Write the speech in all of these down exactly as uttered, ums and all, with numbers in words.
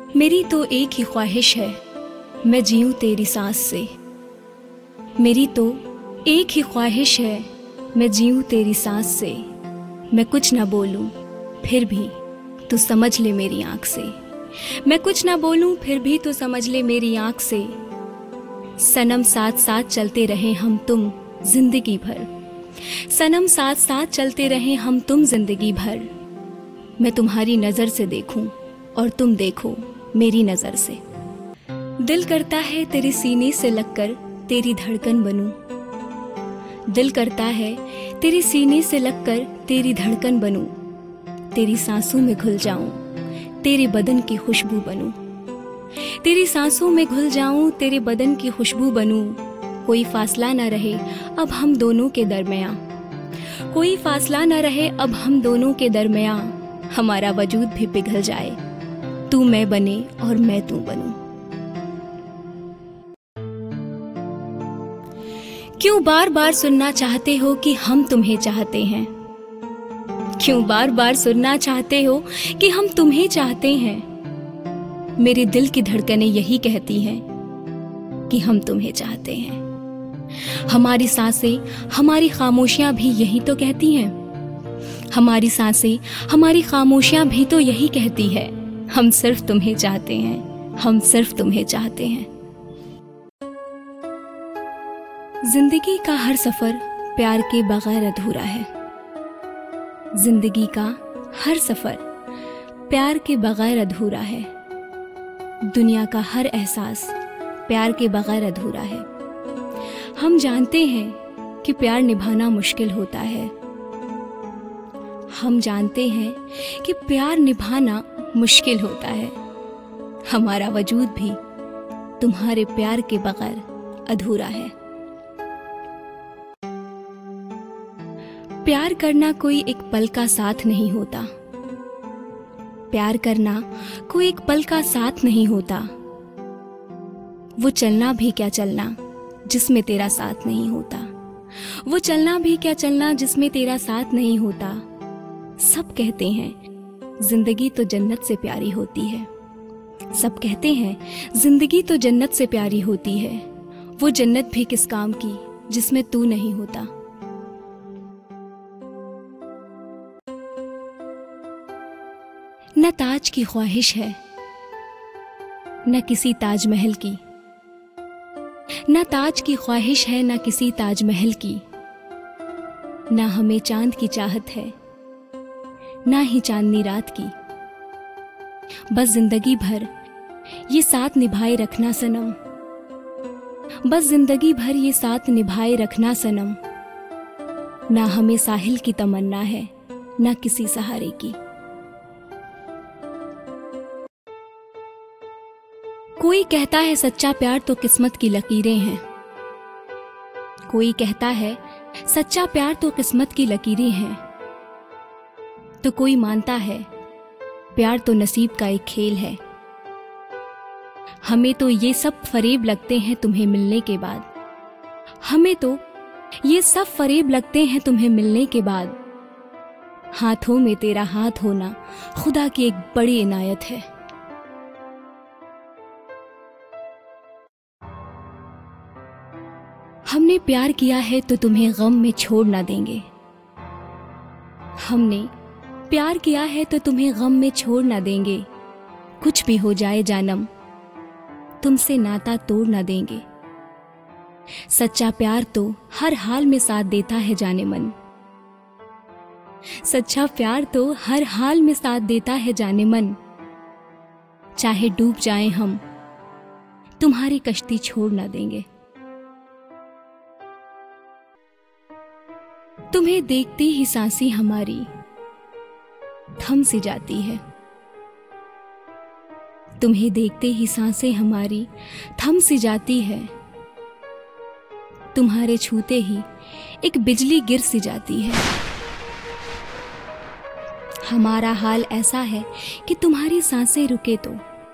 मेरी तो एक ही ख्वाहिश है, मैं जीऊँ तेरी सांस से। मेरी तो एक ही ख्वाहिश है, मैं जीऊँ तेरी सांस से। मैं कुछ ना बोलूँ फिर भी तू समझ ले मेरी आँख से। मैं कुछ ना बोलूँ फिर भी तू समझ ले मेरी आँख से। सनम साथ साथ चलते रहे हम तुम जिंदगी भर। सनम साथ साथ चलते रहे हम तुम जिंदगी भर। मैं तुम्हारी नज़र से देखूं और तुम देखो मेरी नज़र से। दिल करता है तेरे सीने से लगकर तेरी धड़कन बनूं। दिल करता है तेरे सीने से लगकर तेरी धड़कन बनूं। तेरी सांसों में घुल जाऊं, तेरे बदन की खुशबू बनूं। तेरी सांसों में घुल जाऊं, तेरे बदन की खुशबू बनूं। कोई फासला ना रहे अब हम दोनों के दरमियां। कोई फासला ना रहे अब हम दोनों के दरमियां। हमारा वजूद भी पिघल जाए, तू मैं बने और मैं तू बनूं। क्यों बार बार सुनना चाहते हो कि हम तुम्हें चाहते हैं? क्यों बार बार सुनना चाहते हो कि हम तुम्हें चाहते हैं? मेरे दिल की धड़कनें यही कहती हैं कि हम तुम्हें चाहते हैं। हमारी सांसें, हमारी खामोशियां भी यही तो कहती हैं। हमारी सांसें, हमारी खामोशियां भी तो यही कहती है, हम सिर्फ तुम्हें चाहते हैं, हम सिर्फ तुम्हें चाहते हैं। जिंदगी का हर सफर प्यार के बगैर अधूरा है। जिंदगी का हर सफर प्यार के बगैर अधूरा है। दुनिया का हर एहसास प्यार के बगैर अधूरा है। हम जानते हैं कि प्यार निभाना मुश्किल होता है। हम जानते हैं कि प्यार निभाना मुश्किल होता है। हमारा वजूद भी तुम्हारे प्यार के बगैर अधूरा है। प्यार करना कोई एक पल का साथ नहीं होता। प्यार करना कोई एक पल का साथ नहीं होता। वो चलना भी क्या चलना जिसमें तेरा साथ नहीं होता। वो चलना भी क्या चलना जिसमें तेरा साथ नहीं होता। सब कहते हैं जिंदगी तो जन्नत से प्यारी होती है। सब कहते हैं जिंदगी तो जन्नत से प्यारी होती है। वो जन्नत भी किस काम की जिसमें तू नहीं होता। न ताज की ख्वाहिश है, न किसी ताजमहल की। न ताज की ख्वाहिश है, न किसी ताजमहल की। न हमें चांद की चाहत है, ना ही चांदनी रात की। बस जिंदगी भर ये साथ निभाए रखना सनम। बस जिंदगी भर ये साथ निभाए रखना सनम। ना हमें साहिल की तमन्ना है, ना किसी सहारे की। कोई कहता है सच्चा प्यार तो किस्मत की लकीरें हैं। कोई कहता है सच्चा प्यार तो किस्मत की लकीरें हैं। तो कोई मानता है प्यार तो नसीब का एक खेल है। हमें तो ये सब फरेब लगते हैं तुम्हें मिलने के बाद। हमें तो ये सब फरेब लगते हैं तुम्हें मिलने के बाद। हाथों में तेरा हाथ होना खुदा की एक बड़ी इनायत है। हमने प्यार किया है तो तुम्हें गम में छोड़ ना देंगे। हमने प्यार किया है तो तुम्हें गम में छोड़ ना देंगे। कुछ भी हो जाए जानम, तुमसे नाता तोड़ ना देंगे। सच्चा प्यार तो हर हाल में साथ देता है जाने मन। सच्चा प्यार तो हर हाल में साथ देता है जाने मन। चाहे डूब जाएं हम, तुम्हारी कश्ती छोड़ ना देंगे। तुम्हें देखते ही सांसें हमारी थम सी जाती है। तुम्हें देखते ही सांसें हमारी थम सी जाती है। तुम्हारे छूते ही एक बिजली गिर सी जाती है। हमारा हाल ऐसा है कि तुम्हारी सांसें रुके तो।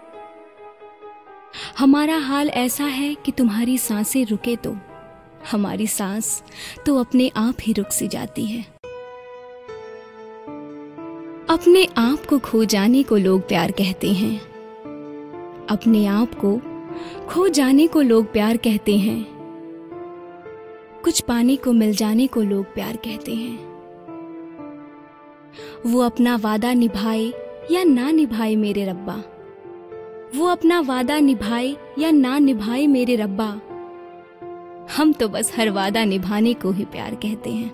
हमारा हाल ऐसा है कि तुम्हारी सांसें रुके तो। हमारी सांस तो अपने आप ही रुक सी जाती है। अपने आप को खो जाने को लोग प्यार कहते हैं। अपने आप को खो जाने को लोग प्यार कहते हैं, कुछ पाने को मिल जाने को लोग प्यार कहते हैं। वो अपना वादा निभाए या ना निभाए मेरे रब्बा, वो अपना वादा निभाए या ना निभाए मेरे रब्बा, हम तो बस हर वादा निभाने को ही प्यार कहते हैं।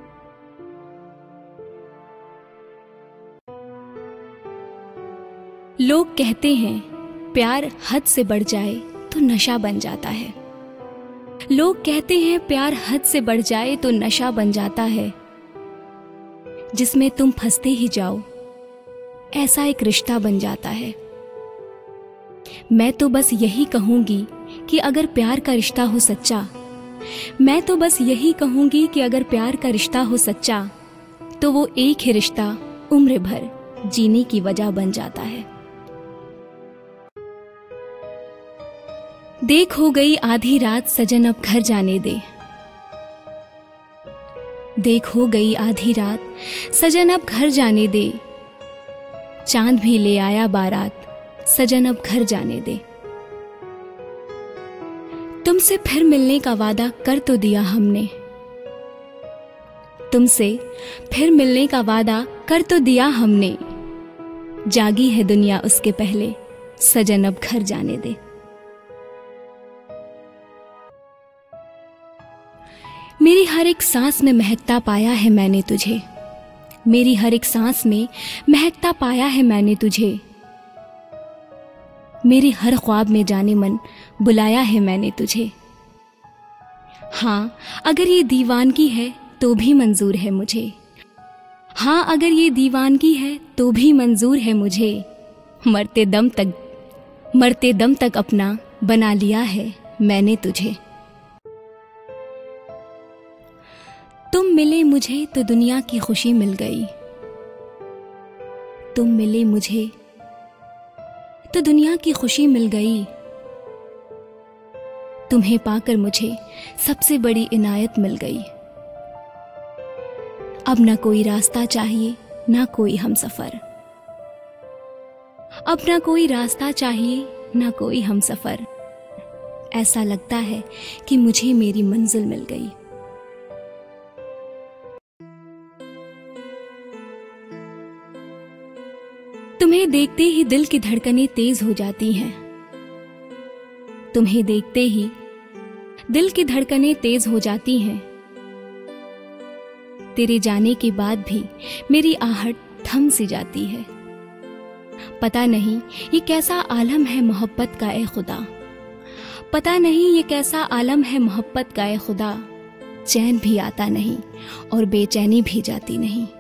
लोग कहते हैं प्यार हद से बढ़ जाए तो नशा बन जाता है। लोग कहते हैं प्यार हद से बढ़ जाए तो नशा बन जाता है, जिसमें तुम फंसते ही जाओ ऐसा एक रिश्ता बन जाता है। मैं तो बस यही कहूंगी कि अगर प्यार का रिश्ता हो सच्चा, मैं तो बस यही कहूंगी कि अगर प्यार का रिश्ता हो सच्चा, तो वो एक ही रिश्ता उम्र भर जीने की वजह बन जाता है। देख हो गई आधी रात सजन अब घर जाने दे, देख हो गई आधी रात सजन अब घर जाने दे, चांद भी ले आया बारात सजन अब घर जाने दे। तुमसे फिर मिलने का वादा कर तो दिया हमने, तुमसे फिर मिलने का वादा कर तो दिया हमने, जागी है दुनिया उसके पहले सजन अब घर जाने दे। मेरी हर एक सांस में महकता पाया है मैंने तुझे, मेरी हर एक सांस में महकता पाया है मैंने तुझे, मेरे हर ख्वाब में जाने मन बुलाया है मैंने तुझे। हाँ अगर ये दीवानगी है तो भी मंजूर है मुझे, हाँ अगर ये दीवानगी है तो भी मंजूर है मुझे, मरते दम तक मरते दम तक अपना बना लिया है मैंने तुझे। तुम मिले मुझे तो दुनिया की खुशी मिल गई, तुम मिले मुझे तो दुनिया की खुशी मिल गई, तुम्हें पाकर मुझे सबसे बड़ी इनायत मिल गई। अब ना कोई रास्ता चाहिए ना कोई हमसफर, अब ना कोई रास्ता चाहिए ना कोई हमसफर, ऐसा लगता है कि मुझे मेरी मंजिल मिल गई। तुम्हें देखते ही दिल की धड़कनें तेज हो जाती हैं, तुम्हें देखते ही दिल की धड़कनें तेज हो जाती हैं, तेरे जाने के बाद भी मेरी आहट थम सी जाती है। पता नहीं ये कैसा आलम है मोहब्बत का ए खुदा, पता नहीं ये कैसा आलम है मोहब्बत का ए खुदा, चैन भी आता नहीं और बेचैनी भी जाती नहीं।